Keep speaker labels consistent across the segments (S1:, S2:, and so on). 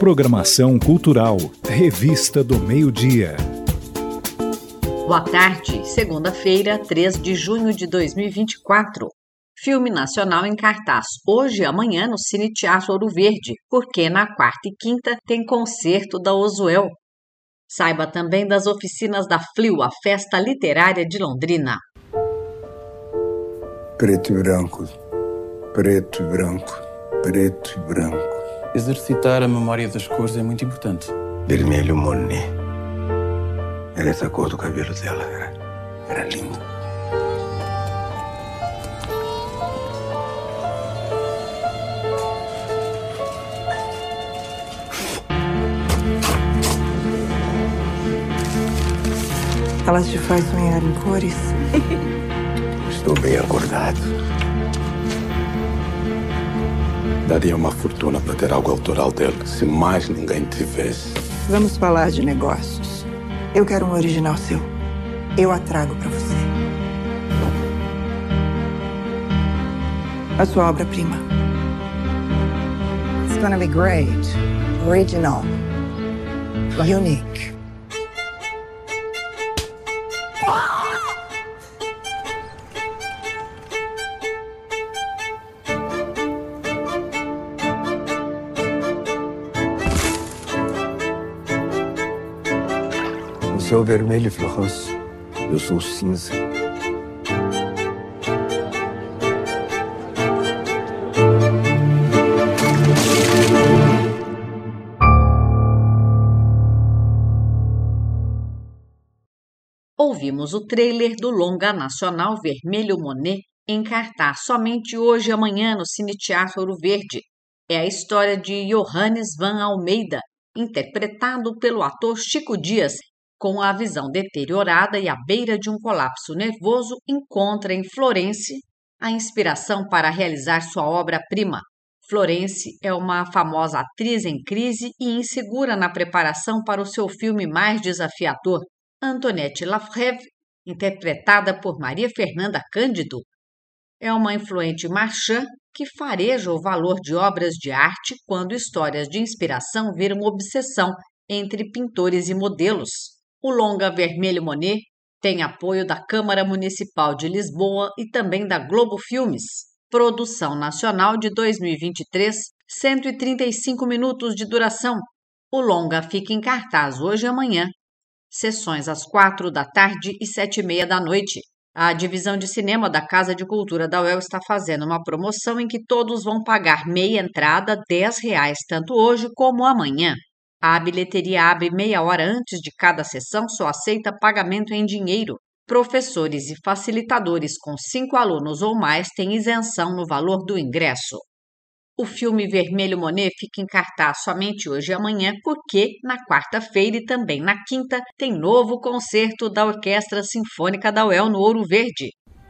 S1: Programação cultural, Revista do Meio-Dia.
S2: Boa tarde, segunda-feira, 3 de junho de 2024. Filme nacional em cartaz hoje e amanhã no Cine Teatro Ouro Verde, porque na quarta e quinta tem concerto da Ozuel. Saiba também das oficinas da FLIU, a Festa Literária de Londrina.
S3: Preto e branco, preto e branco, preto e branco.
S4: Exercitar a memória das cores é muito importante.
S3: Vermelho Monet. Era essa cor do cabelo dela, era lindo.
S5: Elas te fazem sonhar em cores?
S3: Estou bem acordado. Daria uma fortuna para ter algo autoral dela, se mais ninguém tivesse.
S5: Vamos falar de negócios. Eu quero um original seu. Eu a trago para você. A sua obra-prima. It's gonna be great. Original. Unique.
S3: Você é o vermelho, Florence. Eu sou o cinza.
S2: Ouvimos o trailer do longa nacional Vermelho Monet em cartaz somente hoje e amanhã no Cine Teatro Ouro Verde. É a história de Johannes van Almeida, interpretado pelo ator Chico Dias, com a visão deteriorada e à beira de um colapso nervoso, encontra em Florence a inspiração para realizar sua obra-prima. Florence é uma famosa atriz em crise e insegura na preparação para o seu filme mais desafiador. Antoinette Lafrève, interpretada por Maria Fernanda Cândido, é uma influente marchand que fareja o valor de obras de arte quando histórias de inspiração viram obsessão entre pintores e modelos. O longa Vermelho Monet tem apoio da Câmara Municipal de Lisboa e também da Globo Filmes. Produção nacional de 2023, 135 minutos de duração. O longa fica em cartaz hoje e amanhã. Sessões às 4 da tarde e 7h30 da noite. A divisão de cinema da Casa de Cultura da UEL está fazendo uma promoção em que todos vão pagar meia entrada, R$10, tanto hoje como amanhã. A bilheteria abre meia hora antes de cada sessão, só aceita pagamento em dinheiro. Professores e facilitadores com 5 alunos ou mais têm isenção no valor do ingresso. O filme Vermelho Monet fica em cartaz somente hoje e amanhã, porque na quarta-feira e também na quinta tem novo concerto da Orquestra Sinfônica da UEL no Ouro Verde.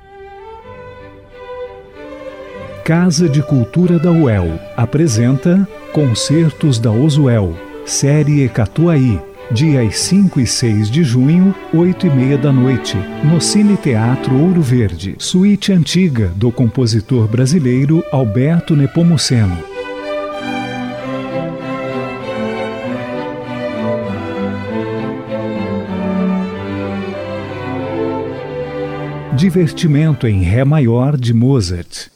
S1: Casa de Cultura da UEL apresenta Concertos da Ozuel, série Catuaí, dias 5 e 6 de junho, 8h30 da noite, no Cine Teatro Ouro Verde, suíte antiga do compositor brasileiro Alberto Nepomuceno. Divertimento em Ré maior de Mozart.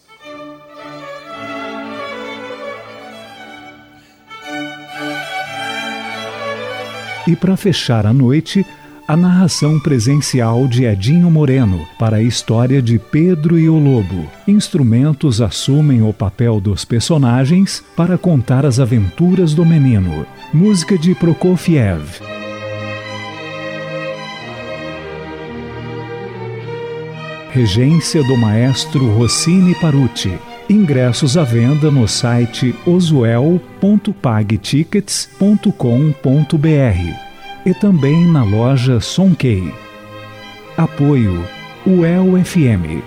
S1: E para fechar a noite, a narração presencial de Edinho Moreno para a história de Pedro e o Lobo. Instrumentos assumem o papel dos personagens para contar as aventuras do menino. Música de Prokofiev. Regência do maestro Rossini Paruti. Ingressos à venda no site ozuel.pagtickets.com.br e também na loja Sonkei. Apoio UEL FM.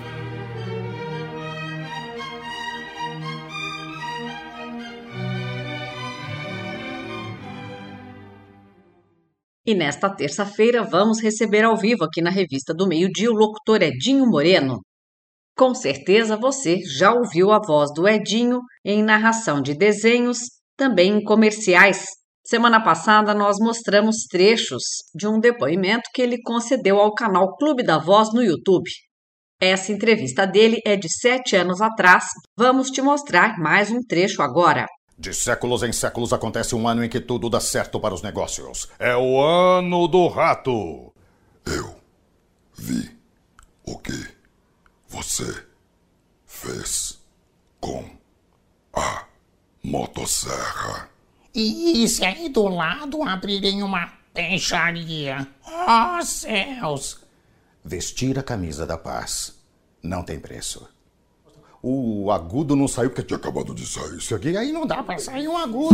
S2: E nesta terça-feira vamos receber ao vivo aqui na Revista do Meio-Dia o locutor Edinho Moreno. Com certeza você já ouviu a voz do Edinho em narração de desenhos, também em comerciais. Semana passada nós mostramos trechos de um depoimento que ele concedeu ao canal Clube da Voz no YouTube. Essa entrevista dele é de 7 anos atrás. Vamos te mostrar mais um trecho agora.
S6: De séculos em séculos acontece um ano em que tudo dá certo para os negócios. É o ano do rato.
S7: Eu vi o que você fez com a motosserra.
S8: E se aí do lado abrirem uma peixaria? Oh, céus!
S6: Vestir a camisa da paz não tem preço. O agudo não saiu porque tinha acabado de sair. Isso aqui aí não dá pra sair um agudo.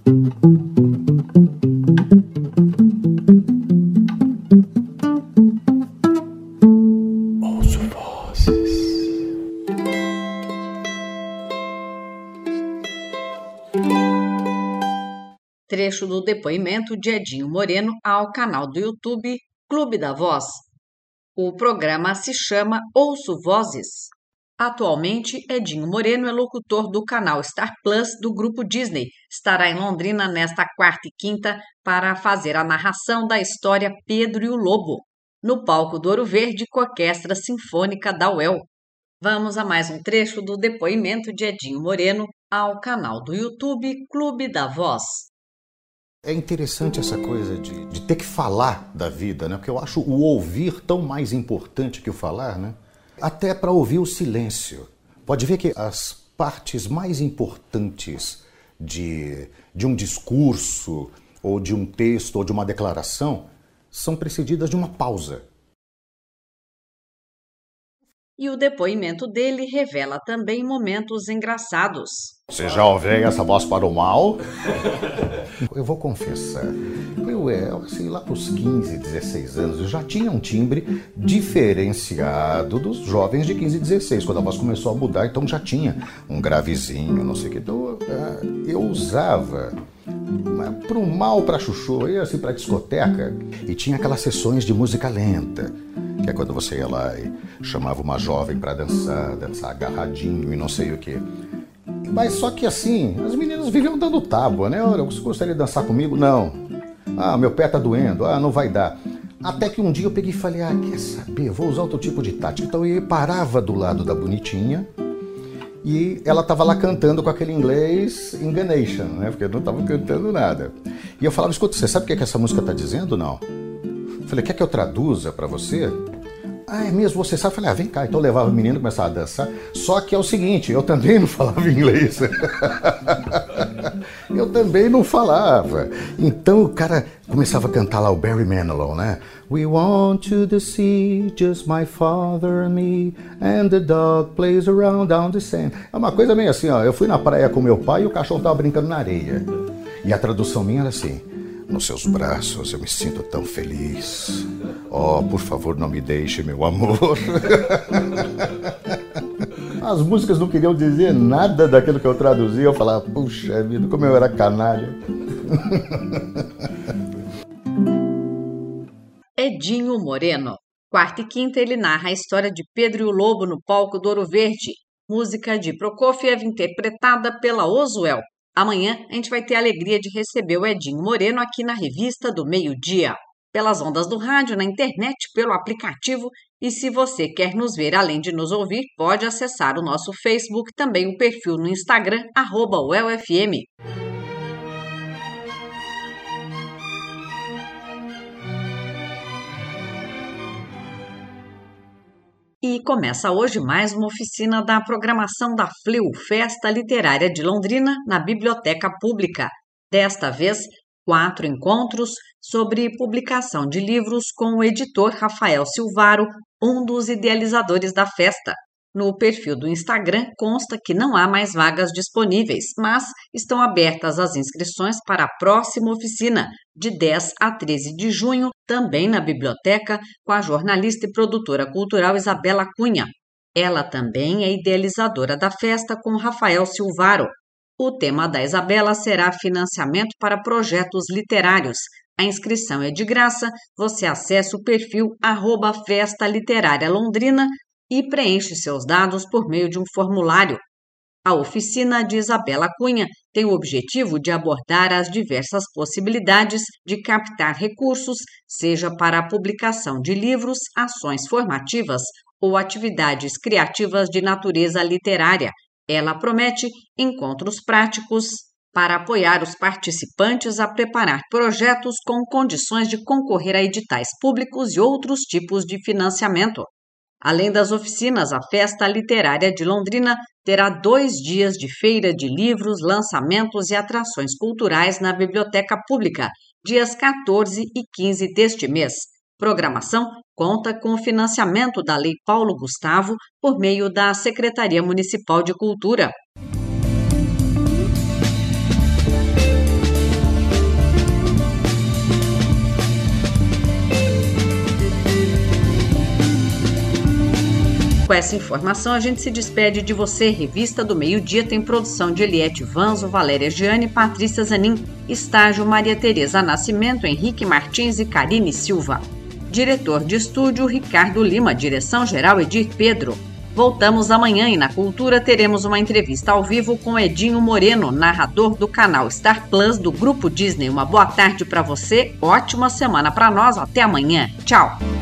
S3: Ouço vozes.
S2: Trecho do depoimento de Edinho Moreno ao canal do YouTube Clube da Voz. O programa se chama Ouço Vozes. Atualmente, Edinho Moreno é locutor do canal Star Plus do Grupo Disney. Estará em Londrina nesta quarta e quinta para fazer a narração da história Pedro e o Lobo, no palco do Ouro Verde com a Orquestra Sinfônica da UEL. Vamos a mais um trecho do depoimento de Edinho Moreno ao canal do YouTube Clube da Voz.
S6: É interessante essa coisa de ter que falar da vida, né? Porque eu acho o ouvir tão mais importante que o falar, né? Até para ouvir o silêncio. Pode ver que as partes mais importantes de um discurso, ou de um texto, ou de uma declaração, são precedidas de uma pausa.
S2: E o depoimento dele revela também momentos engraçados.
S6: Você já ouviu essa voz para o mal? Eu vou confessar, assim, lá para os 15, 16 anos, eu já tinha um timbre diferenciado dos jovens de 15 e 16, quando a voz começou a mudar, então já tinha um gravezinho, não sei o que. Então eu usava para o mal, para chuchu, eu ia assim para discoteca, e tinha aquelas sessões de música lenta, que é quando você ia lá e chamava uma jovem para dançar agarradinho e não sei o que. Mas só que assim, as meninas viviam dando tábua, né? Olha, você gostaria de dançar comigo? Não. Ah, meu pé tá doendo. Ah, não vai dar. Até que um dia eu peguei e falei, quer saber? Vou usar outro tipo de tática. Então eu parava do lado da bonitinha e ela tava lá cantando com aquele inglês enganation, né? Porque eu não tava cantando nada. E eu falava, escuta, você sabe o que essa música tá dizendo? Não. Eu falei, quer que eu traduza pra você? É mesmo, você sabe? Eu falei, vem cá. Então eu levava o menino, começava a dançar. Só que é o seguinte, eu também não falava inglês. Eu também não falava. Então o cara começava a cantar lá o Barry Manilow, né? We want to the sea, just my father and me, and the dog plays around down the sand. É uma coisa meio assim, ó. Eu fui na praia com meu pai e o cachorro tava brincando na areia. E a tradução minha era assim, nos seus braços eu me sinto tão feliz. Oh, por favor, não me deixe, meu amor. As músicas não queriam dizer nada daquilo que eu traduzia. Eu falava, puxa vida, como eu era canalha.
S2: Edinho Moreno. Quarta e quinta ele narra a história de Pedro e o Lobo no palco do Ouro Verde. Música de Prokofiev interpretada pela Ozuel. Amanhã a gente vai ter a alegria de receber o Edinho Moreno aqui na Revista do Meio-Dia, pelas ondas do rádio, na internet, pelo aplicativo. E se você quer nos ver além de nos ouvir, pode acessar o nosso Facebook, também o perfil no Instagram, @UELFM. E começa hoje mais uma oficina da programação da FLIU, Festa Literária de Londrina, na Biblioteca Pública. Desta vez, 4 encontros sobre publicação de livros com o editor Rafael Silvaro, um dos idealizadores da festa. No perfil do Instagram consta que não há mais vagas disponíveis, mas estão abertas as inscrições para a próxima oficina, de 10 a 13 de junho, também na biblioteca, com a jornalista e produtora cultural Isabela Cunha. Ela também é idealizadora da festa com Rafael Silvaro. O tema da Isabela será financiamento para projetos literários. A inscrição é de graça, você acessa o perfil @Festa Literária Londrina e preenche seus dados por meio de um formulário. A oficina de Isabela Cunha tem o objetivo de abordar as diversas possibilidades de captar recursos, seja para a publicação de livros, ações formativas ou atividades criativas de natureza literária. Ela promete encontros práticos para apoiar os participantes a preparar projetos com condições de concorrer a editais públicos e outros tipos de financiamento. Além das oficinas, a Festa Literária de Londrina terá 2 dias de feira de livros, lançamentos e atrações culturais na Biblioteca Pública, dias 14 e 15 deste mês. Programação conta com o financiamento da Lei Paulo Gustavo por meio da Secretaria Municipal de Cultura. Com essa informação, a gente se despede de você. Revista do Meio-Dia tem produção de Eliette Vanzo, Valéria Giane e Patrícia Zanin. Estágio Maria Tereza Nascimento, Henrique Martins e Karine Silva. Diretor de estúdio, Ricardo Lima. Direção-geral, Edir Pedro. Voltamos amanhã e na Cultura teremos uma entrevista ao vivo com Edinho Moreno, narrador do canal Star Plus do Grupo Disney. Uma boa tarde para você, ótima semana para nós. Até amanhã. Tchau!